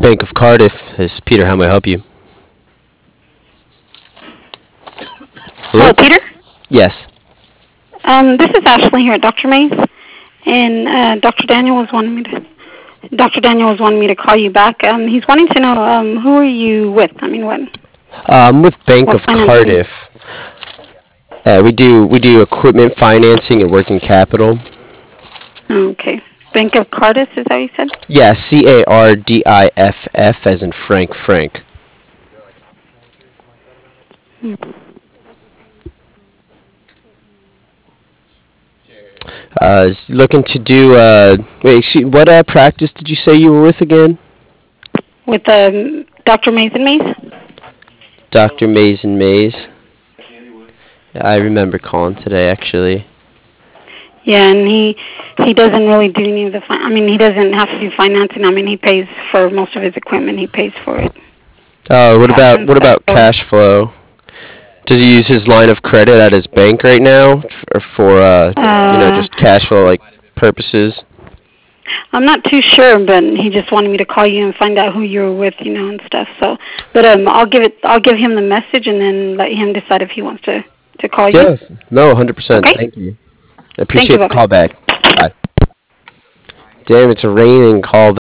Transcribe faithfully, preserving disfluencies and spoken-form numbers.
Bank of Cardiff. This is Peter. How may I help you? Hello? Hello, Peter. Yes. Um, this is Ashley here at Doctor Mays, and uh, Doctor Daniel was wanting me to. Doctor Daniel was wanting me to call you back. Um, he's wanting to know um, who are you with? I mean, what Uh, I'm with Bank what of financing? Cardiff. Uh, we do we do equipment financing and working capital. Okay, Bank of Cardiff, is that what you said? Yeah, C A R D I F F as in Frank Frank. Hmm. Uh, is looking to do uh wait, she, what uh practice did you say you were with again? With um, Doctor Mays and Mays. Doctor Mays and Mays. Yeah, I remember calling today actually. Yeah, and he he doesn't really do any of the. Fi- I mean, he doesn't have to do financing. I mean, he pays for most of his equipment. He pays for it, Uh, what cash about and what stuff. about So cash flow? Does he use his line of credit at his bank right now, or for uh, you know, uh, just cash flow like purposes? I'm not too sure, but he just wanted me to call you and find out who you were with, you know, and stuff. So, but um, I'll give it. I'll give him the message and then let him decide if he wants to to call you. Yes. No, one hundred percent. Okay. Thank you. I Thank you. appreciate the Bye call bye. back. Bye. Damn, it's a raining call